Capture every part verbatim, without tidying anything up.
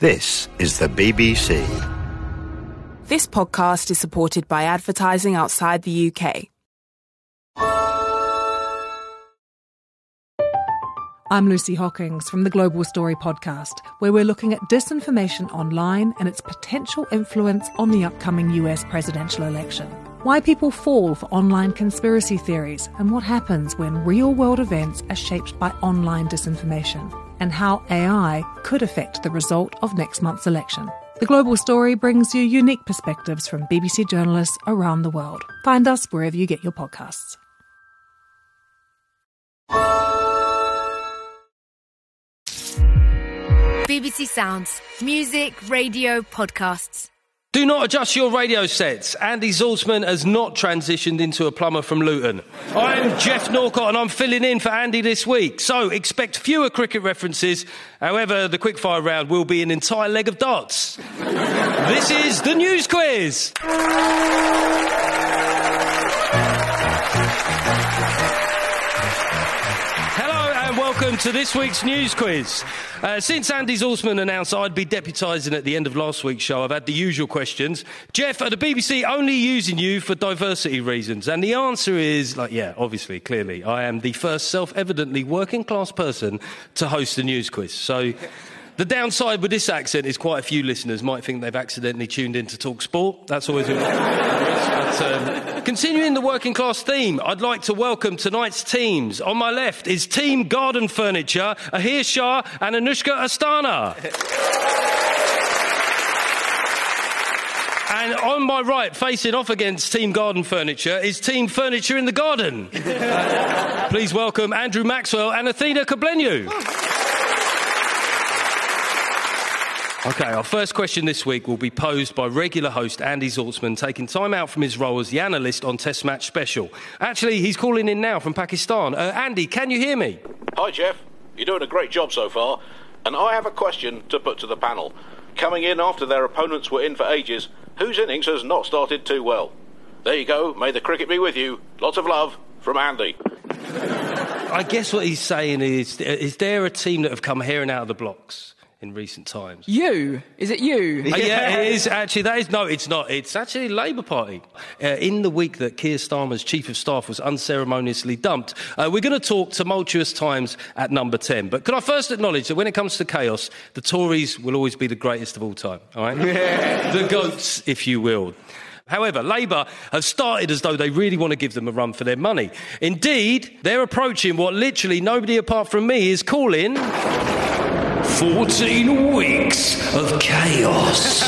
This is the B B C. This podcast is supported by advertising outside the U K. I'm Lucy Hockings from the Global Story podcast, where we're looking at disinformation online and its potential influence on the upcoming U S presidential election. Why people fall for online conspiracy theories and what happens when real-world events are shaped by online disinformation, and how A I could affect the result of next month's election. The Global Story brings you unique perspectives from B B C journalists around the world. Find us wherever you get your podcasts. B B C Sounds. Music, radio, podcasts. Do not adjust your radio sets. Andy Zaltzman has not transitioned into a plumber from Luton. I'm Jeff Norcott and I'm filling in for Andy this week. So expect fewer cricket references. However, the quickfire round will be an entire leg of darts. This is the News Quiz. Welcome to this week's News Quiz. Uh, since Andy Zaltzman announced I'd be deputising at the end of last week's show, I've had the usual questions. Jeff, are the B B C only using you for diversity reasons? And the answer is, like, yeah, obviously, clearly. I am the first self-evidently working-class person to host the News Quiz. So the downside with this accent is quite a few listeners might think they've accidentally tuned in to talk sport. That's always a but, um, continuing the working class theme, I'd like to welcome tonight's teams. On my left is Team Garden Furniture, Ahir Shah and Anushka Astana. And on my right, facing off against Team Garden Furniture, is Team Furniture in the Garden. Uh, please welcome Andrew Maxwell and Athena Koblenyu. OK, our first question this week will be posed by regular host Andy Zaltzman, taking time out from his role as the analyst on Test Match Special. Actually, he's calling in now from Pakistan. Uh, Andy, can you hear me? Hi, Jeff. You're doing a great job so far. And I have a question to put to the panel. Coming in after their opponents were in for ages, whose innings has not started too well? There you go. May the cricket be with you. Lots of love from Andy. I guess what he's saying is, is there a team that have come here and out of the blocks in recent times? You? Is it you? Uh, yeah, it is actually. That is no, it's not. It's actually the Labour Party. Uh, in the week that Keir Starmer's Chief of Staff was unceremoniously dumped, uh, we're going to talk tumultuous times at number ten. But can I first acknowledge that when it comes to chaos, the Tories will always be the greatest of all time, all right? Yeah. The goats, if you will. However, Labour have started as though they really want to give them a run for their money. Indeed, they're approaching what literally nobody apart from me is calling fourteen weeks of chaos.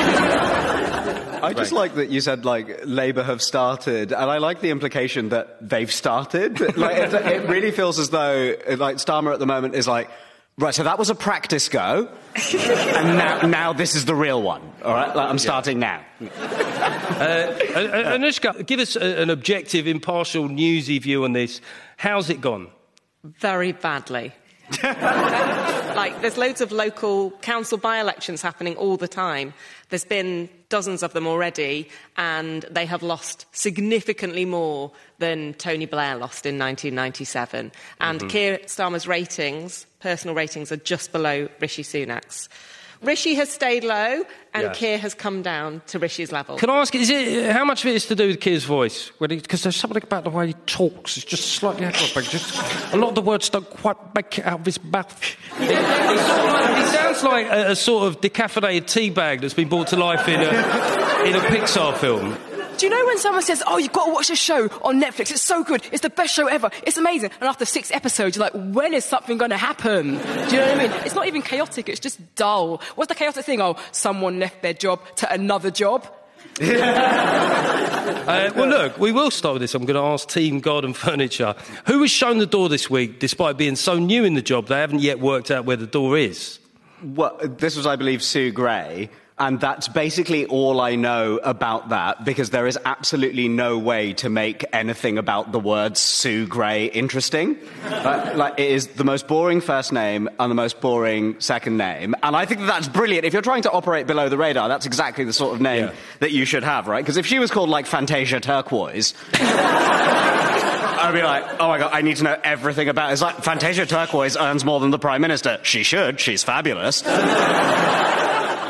I just like that you said, like, Labour have started, and I like the implication that they've started. Like, it, it really feels as though, like, Starmer at the moment is like, right, so that was a practice go, and now, now this is the real one, all right? Like, I'm starting yeah. now. Uh, Anushka, give us a, an objective, impartial, newsy view on this. How's it gone? Very badly. Like, there's loads of local council by-elections happening all the time. There's been dozens of them already, and they have lost significantly more than Tony Blair lost in nineteen ninety-seven. And mm-hmm. Keir Starmer's ratings, personal ratings, are just below Rishi Sunak's. Rishi has stayed low, and yeah. Keir has come down to Rishi's level. Can I ask, is it how much of it is to do with Keir's voice? Because there's something about the way he talks. It's just slightly aggravating. Just a lot of the words don't quite make it out of his mouth. He, he, like, he sounds like a, a sort of decaffeinated tea bag that's been brought to life in a, in a Pixar film. Do you know when someone says, oh, you've got to watch this show on Netflix, it's so good, it's the best show ever, it's amazing, and after six episodes you're like, when is something going to happen? Do you know what I mean? It's not even chaotic, it's just dull. What's the chaotic thing? Oh, someone left their job to another job? uh, well, look, we will start with this. I'm going to ask Team Garden Furniture. Who was shown the door this week, despite being so new in the job they haven't yet worked out where the door is? Well, this was, I believe, Sue Gray. And that's basically all I know about that, because there is absolutely no way to make anything about the word Sue Gray interesting. Uh, like, it is the most boring first name and the most boring second name. And I think that that's brilliant. If you're trying to operate below the radar, that's exactly the sort of name yeah. that you should have, right? Because if she was called, like, Fantasia Turquoise... I'd be like, oh my God, I need to know everything about it. It's like, Fantasia Turquoise earns more than the Prime Minister. She should. She's fabulous.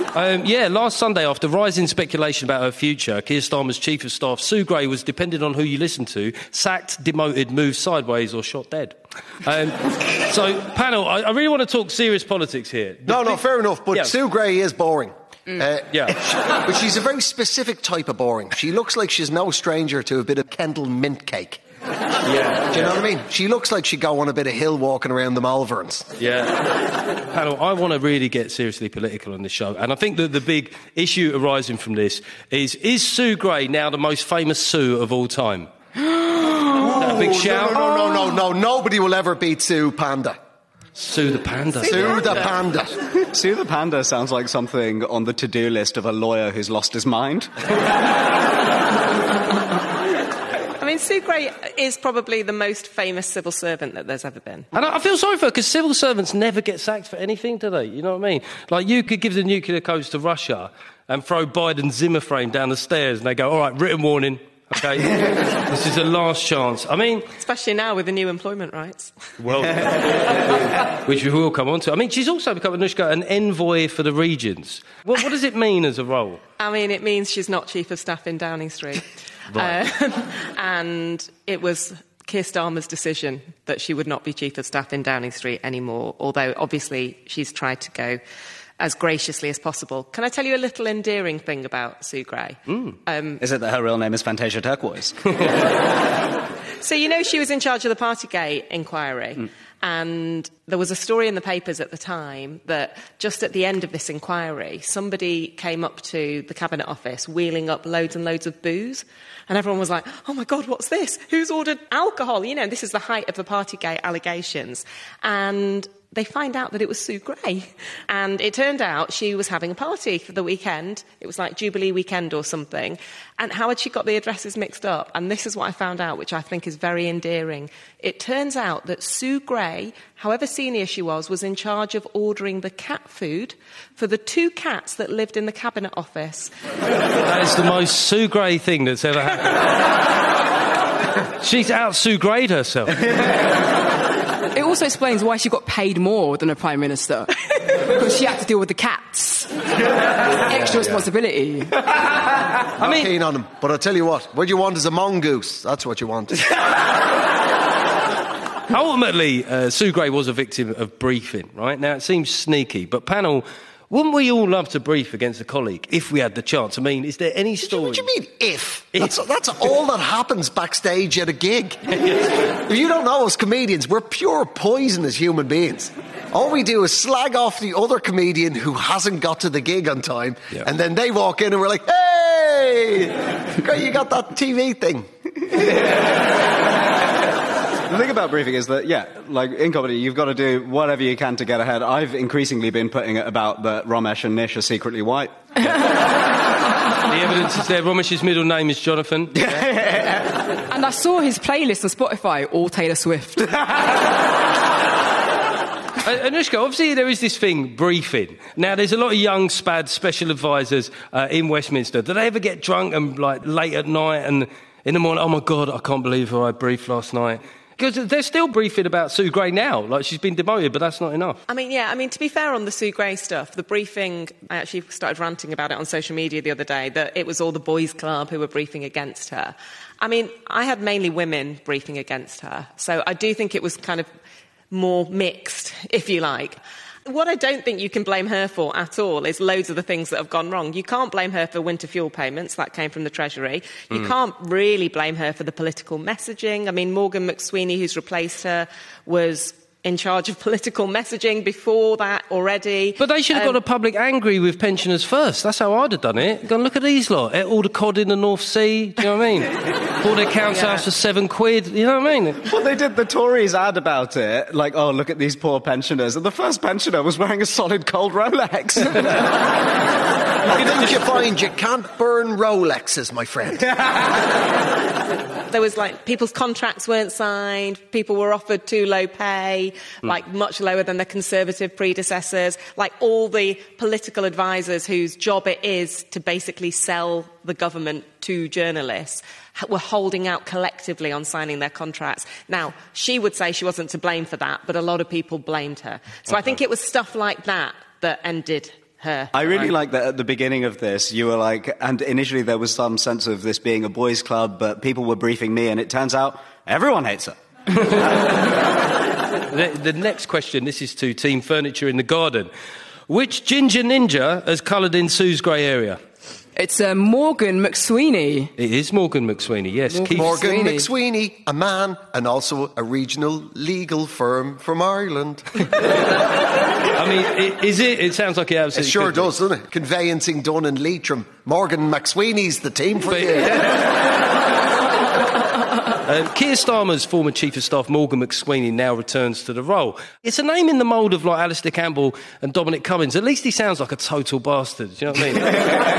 Um, yeah, last Sunday, after rising speculation about her future, Keir Starmer's Chief of Staff, Sue Gray, was, depending on who you listen to, sacked, demoted, moved sideways or shot dead. Um, so, panel, I, I really want to talk serious politics here. The no, no, big... fair enough, but yeah. Sue Gray is boring. Mm. Uh, yeah. But she's a very specific type of boring. She looks like she's no stranger to a bit of Kendall mint cake. Yeah. Do you know what I mean? She looks like she'd go on a bit of hill walking around the Malverns. Yeah. Panel, I want to really get seriously political on this show, and I think that the big issue arising from this is, is Sue Gray now the most famous Sue of all time? That big shout? No, no, no, no, no. Nobody will ever beat Sue Panda. Sue the Panda. Sue the Panda. Sue the Panda sounds like something on the to-do list of a lawyer who's lost his mind. I mean, Sue Gray is probably the most famous civil servant that there's ever been. And I feel sorry for her, because civil servants never get sacked for anything, do they? You know what I mean? Like, you could give the nuclear codes to Russia and throw Biden's Zimmer frame down the stairs and they go, all right, written warning, OK? This is the last chance. I mean... Especially now with the new employment rights. Well, which we will come on to. I mean, she's also become, Anushka, an envoy for the regions. Well, what does it mean as a role? I mean, it means she's not Chief of Staff in Downing Street. Right. Um, and it was Keir Starmer's decision that she would not be Chief of Staff in Downing Street anymore, although obviously she's tried to go as graciously as possible. Can I tell you a little endearing thing about Sue Gray? Mm. Um, Is it that her real name is Fantasia Turquoise? So, you know, she was in charge of the Partygate inquiry. Mm. And there was a story in the papers at the time that just at the end of this inquiry, somebody came up to the Cabinet Office wheeling up loads and loads of booze. And everyone was like, oh, my God, what's this? Who's ordered alcohol? You know, this is the height of the Partygate allegations. And they find out that it was Sue Gray. And it turned out she was having a party for the weekend. It was like Jubilee weekend or something. And how had she got the addresses mixed up? And this is what I found out, which I think is very endearing. It turns out that Sue Gray, however senior she was, was in charge of ordering the cat food for the two cats that lived in the Cabinet Office. That is the most Sue Gray thing that's ever happened. She's out Sue Gray'd herself. It also explains why she got paid more than a Prime Minister. Because she had to deal with the cats. Extra responsibility. I'm not keen on him, but I'll tell you what, what you want is a mongoose. That's what you want. Ultimately, uh, Sue Gray was a victim of briefing, right? Now, it seems sneaky, but panel, wouldn't we all love to brief against a colleague if we had the chance? I mean, is there any story... What do you mean, if? if. That's, that's all that happens backstage at a gig. If you don't know us comedians, we're pure poison as human beings. All we do is slag off the other comedian who hasn't got to the gig on time, yep. And then they walk in and we're like, hey, great, you got that T V thing. The thing about briefing is that, yeah, like in comedy, you've got to do whatever you can to get ahead. I've increasingly been putting it about that Romesh and Nish are secretly white. The evidence is there. Romesh's middle name is Jonathan. And I saw his playlist on Spotify, all Taylor Swift. Anushka, obviously there is this thing, briefing. Now, there's a lot of young spad special advisors uh, in Westminster. Do they ever get drunk and, like, late at night and in the morning, oh, my God, I can't believe who I briefed last night? Because they're still briefing about Sue Gray now. Like, she's been demoted, but that's not enough. I mean, yeah, I mean, to be fair on the Sue Gray stuff, the briefing, I actually started ranting about it on social media the other day, that it was all the boys' club who were briefing against her. I mean, I had mainly women briefing against her. So I do think it was kind of more mixed, if you like. What I don't think you can blame her for at all is loads of the things that have gone wrong. You can't blame her for winter fuel payments. That came from the Treasury. You mm. can't really blame her for the political messaging. I mean, Morgan McSweeney, who's replaced her, was in charge of political messaging before that already. But they should have um, got a public angry with pensioners first. That's how I'd have done it. Gone, look at these lot. All the cod in the North Sea. Do you know what I mean? Bought their council yeah. house for seven quid. You know what I mean? Well, they did the Tories ad about it. Like, oh, look at these poor pensioners. And the first pensioner was wearing a solid cold Rolex. I think you find you can't burn Rolexes, my friend. There was, like, people's contracts weren't signed, people were offered too low pay, mm. like, much lower than their Conservative predecessors, like, all the political advisors whose job it is to basically sell the government to journalists were holding out collectively on signing their contracts. Now, she would say she wasn't to blame for that, but a lot of people blamed her. So okay. I think it was stuff like that that ended her. I really right? like that at the beginning of this, you were like, and initially there was some sense of this being a boys' club, but people were briefing me, and it turns out everyone hates her. the, the next question, this is to Team Furniture in the Garden. Which ginger ninja has coloured in Sue's grey area? It's uh, Morgan McSweeney. It is Morgan McSweeney, yes. Morgan, Keith Morgan McSweeney. McSweeney, a man and also a regional legal firm from Ireland. I mean, i- is it? It sounds like it It absolutely sure could be. does, doesn't it? Conveyancing done in Leitrim. Morgan McSweeney's the team for But- you. Um, Keir Starmer's former Chief of Staff, Morgan McSweeney, now returns to the role. It's a name in the mould of like Alistair Campbell and Dominic Cummings. At least he sounds like a total bastard. Do you know what I mean?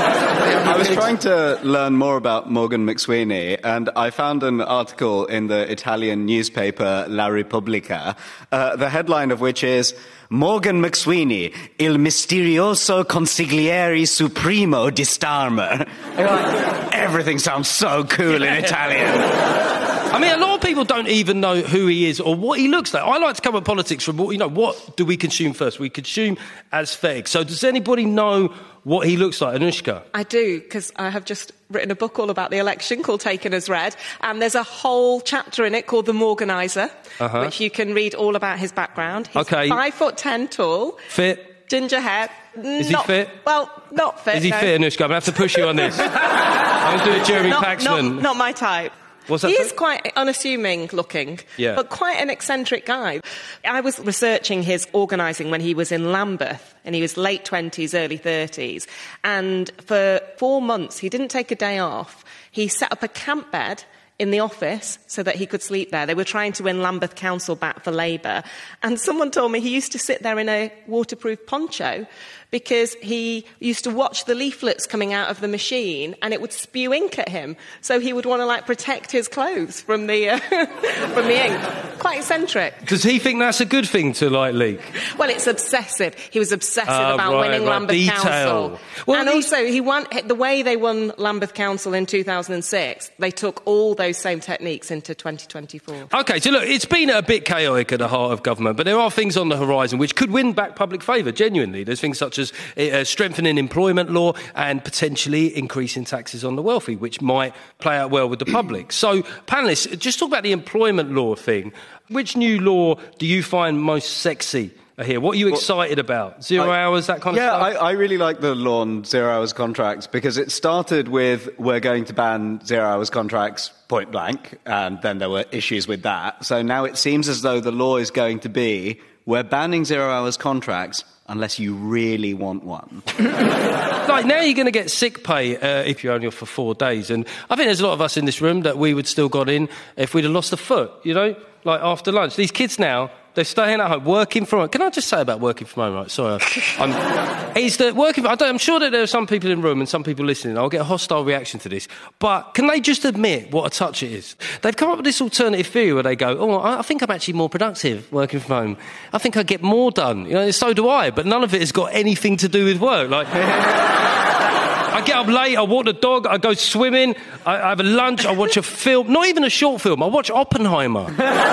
I was trying to learn more about Morgan McSweeney, and I found an article in the Italian newspaper La Repubblica, uh, the headline of which is Morgan McSweeney, il misterioso consigliere supremo di Starmer. Everything sounds so cool in Italian. I mean, a lot of people don't even know who he is or what he looks like. I like to come at politics from, you know, what do we consume first? We consume aesthetics. So does anybody know what he looks like, Anushka? I do, because I have just written a book all about the election called Taken as Read, and there's a whole chapter in it called The Morganiser, Uh-huh. which you can read all about his background. He's Okay. five foot ten tall, Fit? ginger hair. Is he not, fit? Well, not fit. Is he no. fit, Anushka? I'm going to have to push you on this. I'm going to do a Jeremy not, Paxman. Not, not my type. What's that He for? is quite unassuming looking, Yeah. but quite an eccentric guy. I was researching his organising when he was in Lambeth, and he was late twenties, early thirties. And for four months, he didn't take a day off. He set up a camp bed in the office so that he could sleep there. They were trying to win Lambeth Council back for Labour. And someone told me he used to sit there in a waterproof poncho because he used to watch the leaflets coming out of the machine and it would spew ink at him. So he would want to, like, protect his clothes from the, uh, from the ink. Quite eccentric. Does he think that's a good thing to, like, leak? Well, it's obsessive. He was obsessive Ah, about right, winning right. Lambeth Detail. Council. Well, and these- also, he won, the way they won Lambeth Council in two thousand six, they took all those same techniques into twenty twenty-four. OK, so look, it's been a bit chaotic at the heart of government, but there are things on the horizon which could win back public favour, genuinely. There's things such as uh, strengthening employment law and potentially increasing taxes on the wealthy, which might play out well with the public. So, panellists, just talk about the employment law thing. Which new law do you find most sexy here? What are you excited about? Zero I- hours, that kind of yeah, stuff? Yeah, I, I really like the law on zero-hours contracts because it started with we're going to ban zero-hours contracts point blank, and then there were issues with that. So now it seems as though the law is going to be we're banning zero-hours contracts unless you really want one. Like, now you're going to get sick pay uh, if you're only off for four days. And I think there's a lot of us in this room that we would still got in if we'd have lost a foot, you know, like after lunch. These kids now, they're staying at home, working from home. Can I just say about working from home, right? Sorry. I'm, it's that working I don't, I'm sure that there are some people in the room and some people listening. I'll get a hostile reaction to this. But can they just admit what a touch it is? They've come up with this alternative theory where they go, oh, I I think I'm actually more productive working from home. I think I get more done. You know, so do I. But none of it has got anything to do with work. Like... I get up late, I walk the dog, I go swimming, I, I have a lunch, I watch a film, not even a short film, I watch Oppenheimer.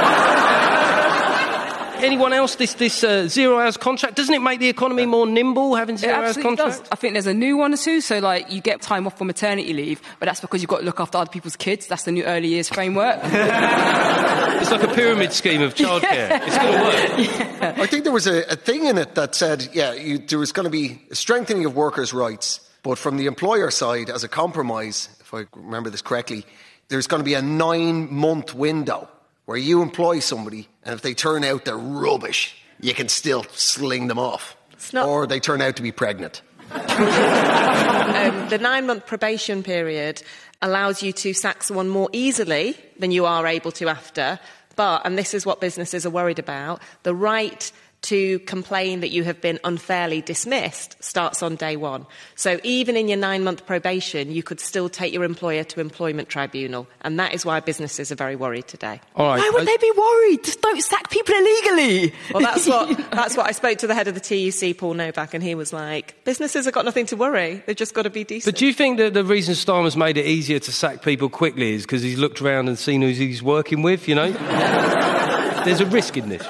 Anyone else, this, this uh, zero-hours contract, doesn't it make the economy more nimble, having It zero-hours absolutely contracts? does. I think there's a new one too, so like you get time off for maternity leave, but that's because you've got to look after other people's kids. That's the new early years framework. It's like a pyramid scheme of childcare. Yeah. It's going to work. Yeah. I think there was a, a thing in it that said, yeah, you, there was going to be a strengthening of workers' rights, but from the employer side, as a compromise, if I remember this correctly, there's going to be a nine-month window where you employ somebody, and if they turn out they're rubbish, you can still sling them off. Not... Or they turn out to be pregnant. um, the nine-month probation period allows you to sack someone more easily than you are able to after, but, and this is what businesses are worried about, the right to complain that you have been unfairly dismissed starts on day one. So even in your nine-month probation, you could still take your employer to employment tribunal, and that is why businesses are very worried today. All right. Why would they be worried? Just don't sack people illegally. Well, that's what that's what I spoke to the head of the T U C, Paul Novak, and he was like, businesses have got nothing to worry. They've just got to be decent. But do you think that the reason Starmer's made it easier to sack people quickly is because he's looked around and seen who he's working with, you know? There's a risk in this, right?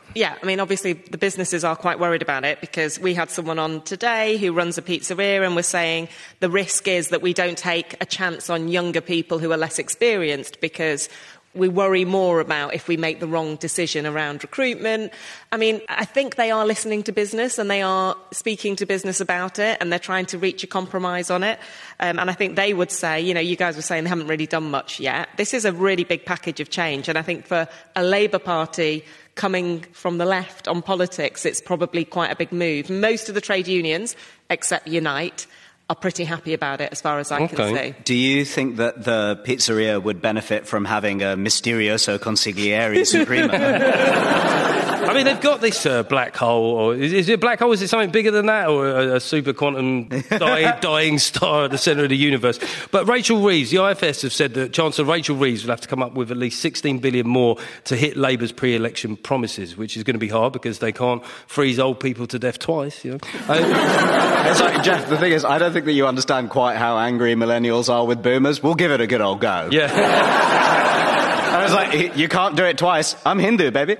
Yeah, I mean, obviously the businesses are quite worried about it because we had someone on today who runs a pizzeria and was saying the risk is that we don't take a chance on younger people who are less experienced because we worry more about if we make the wrong decision around recruitment. I mean, I think they are listening to business and they are speaking to business about it and they're trying to reach a compromise on it. Um, and I think they would say, you know, you guys were saying they haven't really done much yet. This is a really big package of change. And I think for a Labour Party coming from the left on politics, it's probably quite a big move. Most of the trade unions, except Unite, are pretty happy about it as far as I okay. can see. Do you think that the pizzeria would benefit from having a Mysterioso Consigliere Suprema? I mean, they've got this uh, black hole, or is, is it a black hole? Is it something bigger than that, or a, a super quantum die, dying star at the centre of the universe? But Rachel Reeves, the I F S have said that Chancellor Rachel Reeves will have to come up with at least sixteen billion more to hit Labour's pre-election promises, which is going to be hard because they can't freeze old people to death twice. You know, uh, it's like, Jeff, the thing is, I don't think that you understand quite how angry millennials are with boomers. We'll give it a good old go. Yeah. I was like, you can't do it twice. I'm Hindu, baby.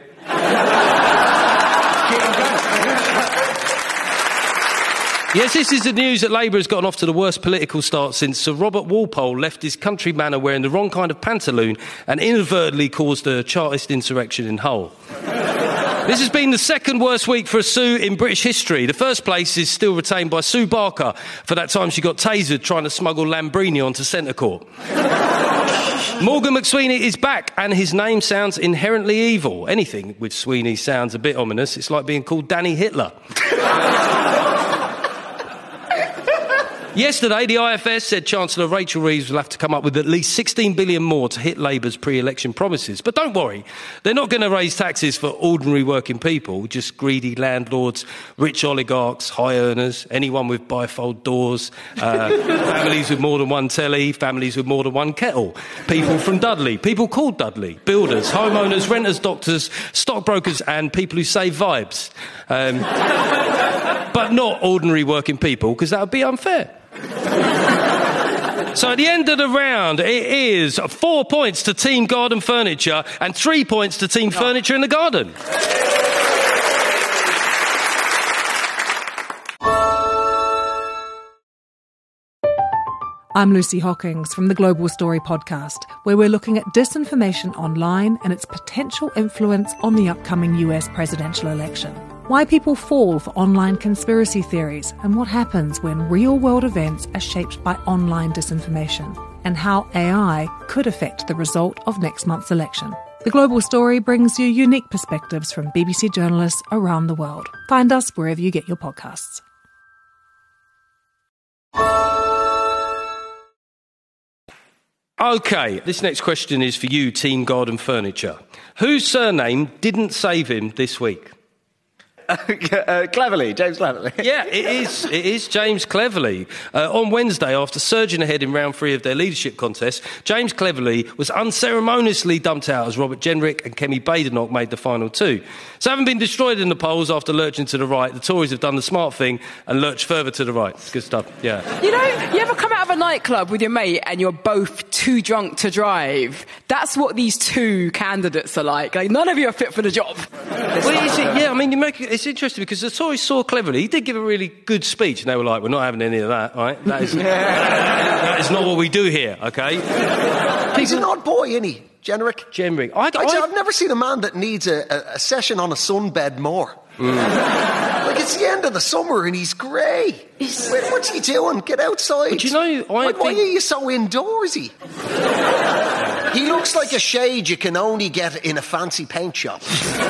Yes, this is the news that Labour has gotten off to the worst political start since Sir Robert Walpole left his country manor wearing the wrong kind of pantaloon and inadvertently caused a Chartist insurrection in Hull. This has been the second worst week for a Sue in British history. The first place is still retained by Sue Barker for that time she got tasered trying to smuggle Lambrini onto Centre Court. Morgan McSweeney is back and his name sounds inherently evil. Anything with Sweeney sounds a bit ominous. It's like being called Danny Hitler. Yesterday, the I F S said Chancellor Rachel Reeves will have to come up with at least sixteen billion more to hit Labour's pre-election promises. But don't worry, they're not going to raise taxes for ordinary working people, just greedy landlords, rich oligarchs, high earners, anyone with bifold doors, uh, families with more than one telly, families with more than one kettle, people from Dudley, people called Dudley, builders, homeowners, renters, doctors, stockbrokers and people who save vibes. Um, but not ordinary working people, because that would be unfair. So at the end of the round, it is four points to Team Garden Furniture and three points to Team oh. Furniture in the Garden. I'm Lucy Hockings from the Global Story podcast, where we're looking at disinformation online and its potential influence on the upcoming U S presidential election. Why people fall for online conspiracy theories and what happens when real-world events are shaped by online disinformation, and how A I could affect the result of next month's election. The Global Story brings you unique perspectives from B B C journalists around the world. Find us wherever you get your podcasts. OK, this next question is for you, Team Garden Furniture. Whose surname didn't save him this week? uh, Cleverly, James Cleverly. Yeah, it is. It is James Cleverly. Uh, on Wednesday, after surging ahead in round three of their leadership contest, James Cleverly was unceremoniously dumped out as Robert Jenrick and Kemi Badenoch made the final two. So having been destroyed in the polls after lurching to the right, the Tories have done the smart thing and lurched further to the right. It's good stuff, yeah. You know, you ever come out of a nightclub with your mate and you're both too drunk to drive? That's what these two candidates are like. Like, none of you are fit for the job. Well, is it, yeah, I mean, you make it, it's interesting because the Tories saw Cleverly. He did give a really good speech, and they were like, "We're not having any of that, right? That is, that is not what we do here, okay?" He's an odd boy, isn't he, Jenrick? Jenrick. I, I, I, I've never seen a man that needs a, a, a session on a sunbed more. Mm. Like, it's the end of the summer and he's grey. He's, what's he doing? Get outside. But you know, I why, think... why are you so indoorsy? He looks like a shade you can only get in a fancy paint shop.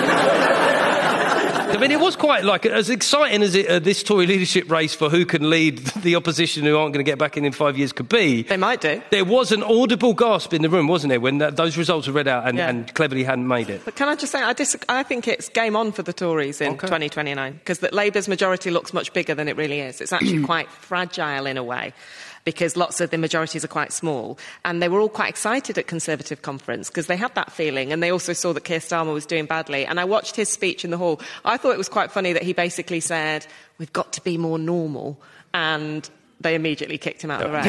I mean, it was quite like as exciting as it, uh, this Tory leadership race for who can lead the opposition who aren't going to get back in in five years could be. They might do. There was an audible gasp in the room, wasn't there, when that, those results were read out and, yeah. and Cleverly hadn't made it. But can I just say, I, dis- I think it's game on for the Tories in okay. twenty twenty-nine because Labour's majority looks much bigger than it really is. It's actually quite fragile in a way, because lots of the majorities are quite small. And they were all quite excited at Conservative conference because they had that feeling, and they also saw that Keir Starmer was doing badly. And I watched his speech in the hall. I thought it was quite funny that he basically said, we've got to be more normal. And they immediately kicked him out of the race.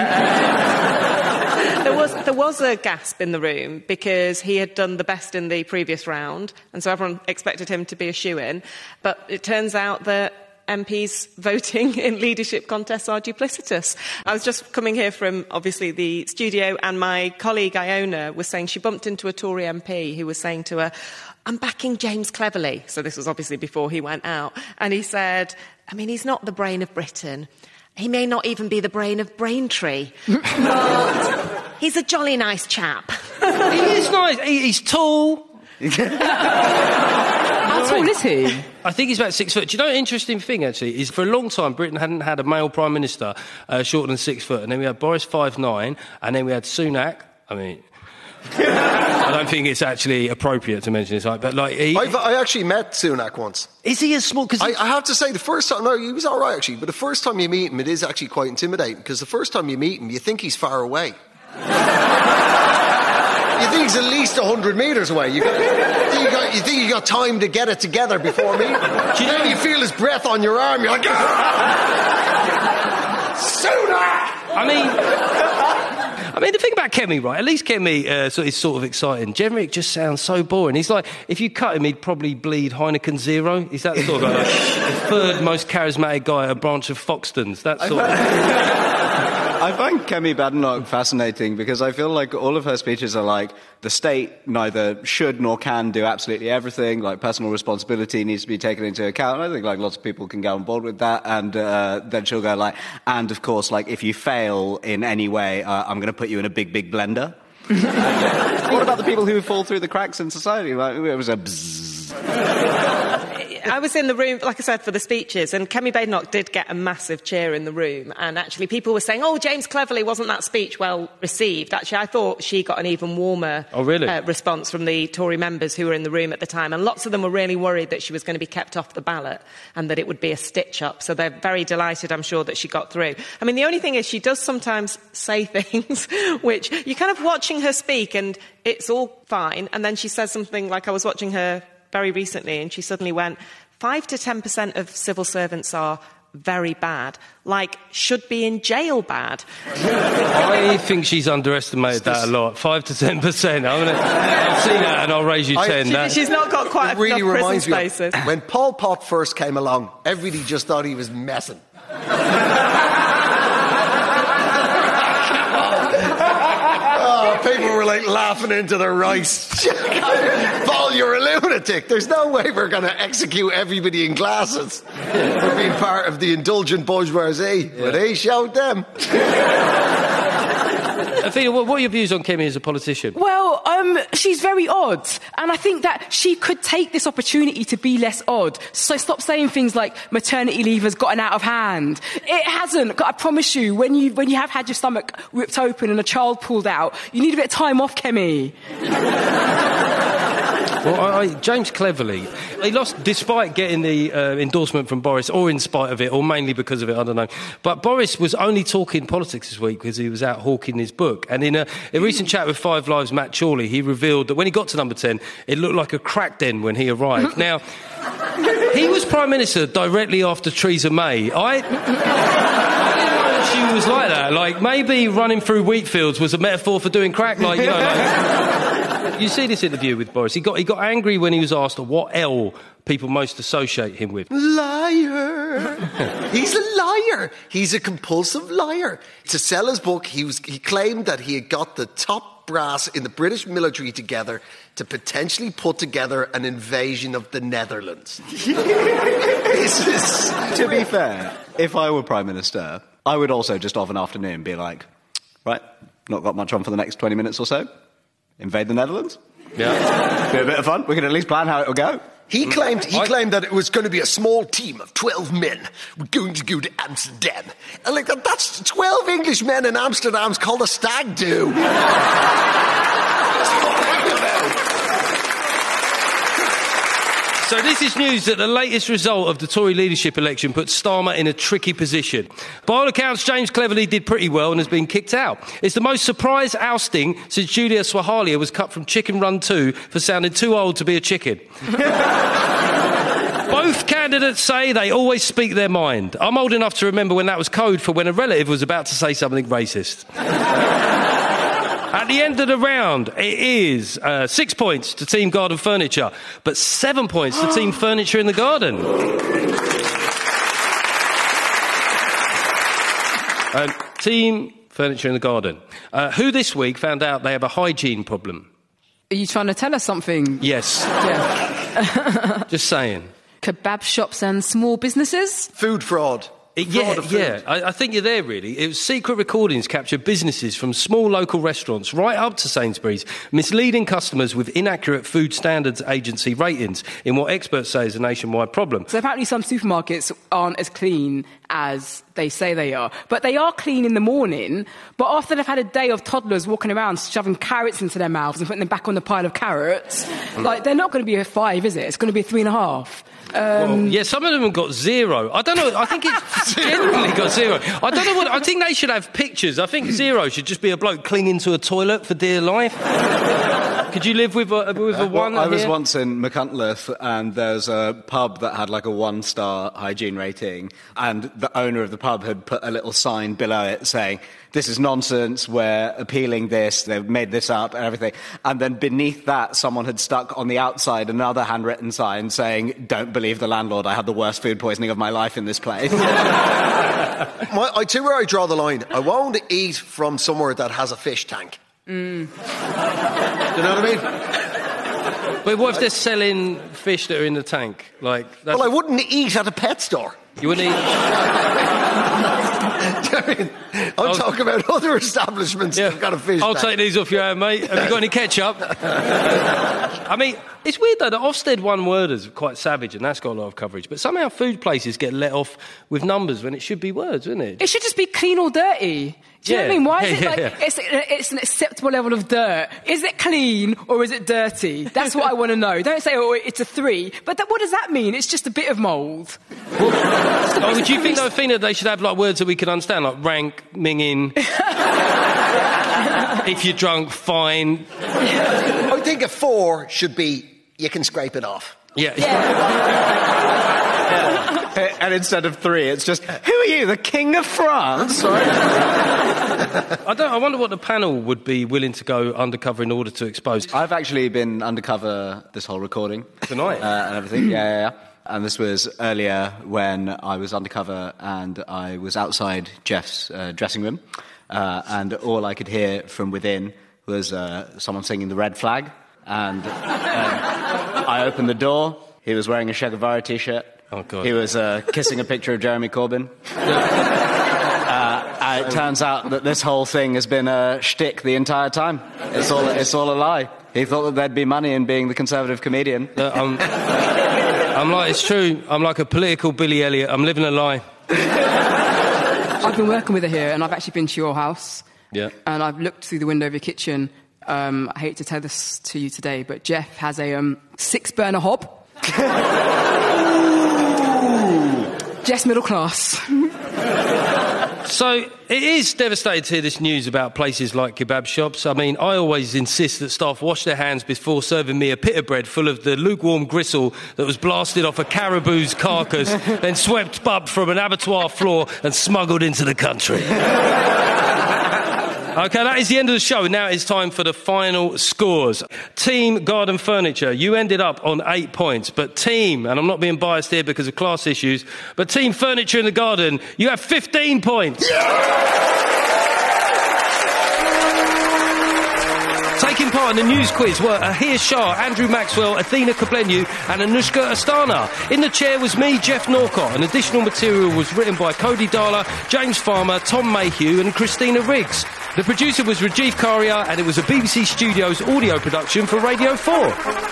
there was there was a gasp in the room because he had done the best in the previous round, and so everyone expected him to be a shoo-in. But it turns out that M Ps voting in leadership contests are duplicitous. I was just coming here from, obviously, the studio, and my colleague Iona was saying she bumped into a Tory M P who was saying to her, I'm backing James Cleverly. So this was obviously before he went out. And he said, I mean, he's not the brain of Britain. He may not even be the brain of Braintree. But he's a jolly nice chap. He is nice. He, he's tall. How tall is he? I think he's about six foot. Do you know an interesting thing, actually, is for a long time Britain hadn't had a male prime minister uh, shorter than six foot. And then we had Boris five nine, and then we had Sunak. I mean... I don't think it's actually appropriate to mention this, but like he... I've, I actually met Sunak once. Is he as small? Cause I, I have to say, the first time, no, he was all right actually, but the first time you meet him, it is actually quite intimidating because the first time you meet him, you think he's far away. You think he's at least a hundred metres away. You, got, you, got, you think you got time to get it together before meeting him. You know, you feel his breath on your arm. You're like, Sunak. I mean. I mean, the thing about Kemi, right, at least Kemi uh, so is sort of exciting. Jenrick just sounds so boring. He's like, if you cut him, he'd probably bleed Heineken Zero. He's that sort of like the third most charismatic guy at a branch of Foxtons. That sort of... I find Kemi Badenoch fascinating because I feel like all of her speeches are like, the state neither should nor can do absolutely everything, like personal responsibility needs to be taken into account. And I think like lots of people can get on board with that. And uh, then she'll go like, and of course, like if you fail in any way, uh, I'm going to put you in a big, big blender. What about the people who fall through the cracks in society? Like, it was a bzzz. I was in the room, like I said, for the speeches, and Kemi Badenoch did get a massive cheer in the room. And actually, people were saying, oh, James Cleverly, wasn't that speech well received? Actually, I thought she got an even warmer oh, really? uh, response from the Tory members who were in the room at the time. And lots of them were really worried that she was going to be kept off the ballot and that it would be a stitch-up. So they're very delighted, I'm sure, that she got through. I mean, the only thing is she does sometimes say things which you're kind of watching her speak and it's all fine. And then she says something like, I was watching her very recently, and she suddenly went, five to ten percent of civil servants are very bad, like should be in jail bad. I think she's underestimated that a lot. Five to ten percent. I'm gonna, I'll see that and I'll raise you ten. She, that... She's not got quite it really enough prison reminds spaces. Me of, when Pol Pot first came along, everybody just thought he was messing. Oh, people were like laughing into their rice. Paul, you're a lunatic. There's no way we're going to execute everybody in glasses for being part of the indulgent bourgeoisie. Yeah. But he showed them. Athena, what are your views on Kemi as a politician? Well, um, she's very odd. And I think that she could take this opportunity to be less odd. So stop saying things like maternity leave has gotten out of hand. It hasn't. I promise you, when you when you have had your stomach ripped open and a child pulled out, you need a bit of time off, Kemi. Well, I, I, James Cleverly, he lost despite getting the uh, endorsement from Boris, or in spite of it, or mainly because of it, I don't know. But Boris was only talking politics this week because he was out hawking his book. And in a, a recent chat with Five Live's Matt Chorley, he revealed that when he got to number ten, it looked like a crack den when he arrived. Now, he was Prime Minister directly after Theresa May. I... She was like that. Like, maybe running through wheat fields was a metaphor for doing crack. Like, you know, like, you see this interview with Boris. He got he got angry when he was asked what L people most associate him with. Liar. He's a liar. He's a compulsive liar. To sell his book, he was he claimed that he had got the top brass in the British military together to potentially put together an invasion of the Netherlands. This is... To be fair, if I were Prime Minister, I would also just of an afternoon be like, right, not got much on for the next twenty minutes or so. Invade the Netherlands. Yeah. Be a bit of fun. We can at least plan how it'll go. He claimed he claimed that it was going to be a small team of twelve men. We're going to go to Amsterdam. And like that, that's twelve English men in Amsterdam's called a stag do. So this is news that the latest result of the Tory leadership election puts Starmer in a tricky position. By all accounts, James Cleverly did pretty well and has been kicked out. It's the most surprise ousting since Julia Swahalia was cut from Chicken Run two for sounding too old to be a chicken. By Both candidates say they always speak their mind. I'm old enough to remember when that was code for when a relative was about to say something racist. At the end of the round, it is uh, six points to Team Garden Furniture, but seven points to Team Furniture in the Garden. Um, team Furniture in the Garden. Uh, who this week found out they have a hygiene problem? Are you trying to tell us something? Yes. Yeah. Just saying. Kebab shops and small businesses? Food fraud. It, Fraud yeah, of food. yeah. I, I think you're there, really. It was secret recordings captured businesses from small local restaurants right up to Sainsbury's, misleading customers with inaccurate Food Standards Agency ratings in what experts say is a nationwide problem. So apparently some supermarkets aren't as clean as they say they are. But they are clean in the morning, but after they've had a day of toddlers walking around shoving carrots into their mouths and putting them back on the pile of carrots, like, they're not going to be a five, is it? It's going to be a three and a half. Um, well, yeah, some of them have got zero. I don't know. I think it's generally got zero. I don't know what. I think they should have pictures. I think zero should just be a bloke clinging to a toilet for dear life. Could you live with a, with a one? Well, I was here? once in McCuntleth, and there's a pub that had like a one-star hygiene rating, and the owner of the pub had put a little sign below it saying, "This is nonsense, we're appealing this, they've made this up," and everything. And then beneath that, someone had stuck on the outside another handwritten sign saying, "Don't believe the landlord, I had the worst food poisoning of my life in this place." My, I tell you where I draw the line. I won't eat from somewhere that has a fish tank. Mm. Do you know what I mean? But what if they're selling fish that are in the tank? Like, that's... Well, I wouldn't eat at a pet store. You wouldn't eat... I mean, I'm I'll... talking about other establishments yeah. that have got a fish I'll tank. take these off your hand, mate. Have you got any ketchup? I mean, it's weird, though, that Ofsted one-worders are quite savage, and that's got a lot of coverage. But somehow food places get let off with numbers when it should be words, isn't it? It should just be clean or dirty. Do you yeah. know what I mean? Why is yeah, it like, yeah, yeah. It's, it's an acceptable level of dirt? Is it clean or is it dirty? That's what I want to know. Don't say, oh, it's a three. But that, what does that mean? It's just a bit of mould. Well, oh, do you think, though, Athena, they should have like words that we can understand, like rank, minging, if you're drunk, fine? I think a four should be, you can scrape it off. Yeah. yeah. And instead of three, it's just, who are you, the King of France? Sorry. I don't. I wonder what the panel would be willing to go undercover in order to expose. I've actually been undercover this whole recording. Tonight? Uh, and everything, yeah, yeah, yeah. And this was earlier when I was undercover and I was outside Jeff's uh, dressing room. Uh, and all I could hear from within was uh, someone singing The Red Flag. And uh, I opened the door. He was wearing a Che Guevara T-shirt. Oh, God. He was uh, kissing a picture of Jeremy Corbyn. uh, and it turns out that this whole thing has been a shtick the entire time. It's all, it's all a lie. He thought that there'd be money in being the Conservative comedian. Uh, I'm, I'm like, it's true. I'm like a political Billy Elliot. I'm living a lie. I've been working with her here, and I've actually been to your house. Yeah. And I've looked through the window of your kitchen. Um, I hate to tell this to you today, but Jeff has a um, six-burner hob. Jeff's middle class. So it is devastating to hear this news about places like kebab shops. I mean, I always insist that staff wash their hands before serving me a pita bread full of the lukewarm gristle that was blasted off a caribou's carcass, then swept up from an abattoir floor and smuggled into the country. OK, that is the end of the show. Now it's time for the final scores. Team Garden Furniture, you ended up on eight points. But team, and I'm not being biased here because of class issues, but Team Furniture in the Garden, you have fifteen points. Taking part in the news quiz were Ahir Shah, Andrew Maxwell, Athena Koblenyu and Anushka Astana. In the chair was me, Jeff Norcott, and additional material was written by Cody Darla, James Farmer, Tom Mayhew and Christina Riggs. The producer was Rajiv Karia, and it was a B B C Studios audio production for Radio four.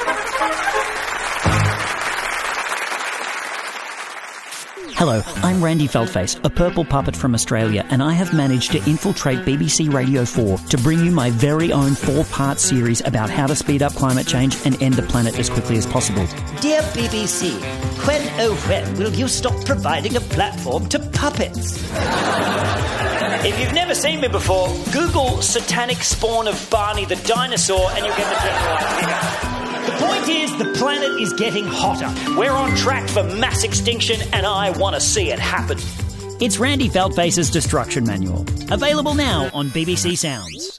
Hello, I'm Randy Feldface, a purple puppet from Australia, and I have managed to infiltrate B B C Radio four to bring you my very own four-part series about how to speed up climate change and end the planet as quickly as possible. Dear B B C, when oh when will you stop providing a platform to puppets? If you've never seen me before, Google satanic spawn of Barney the dinosaur and you'll get the general idea. The point is, the planet is getting hotter. We're on track for mass extinction, and I want to see it happen. It's Randy Feldface's Destruction Manual. Available now on B B C Sounds.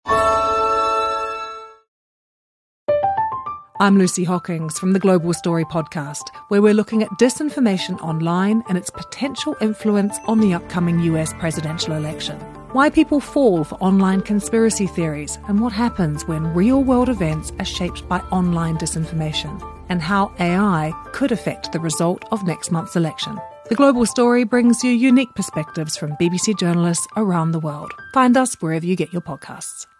I'm Lucy Hockings from the Global Story podcast, where we're looking at disinformation online and its potential influence on the upcoming U S presidential election. Why people fall for online conspiracy theories and what happens when real-world events are shaped by online disinformation, and how A I could affect the result of next month's election. The Global Story brings you unique perspectives from B B C journalists around the world. Find us wherever you get your podcasts.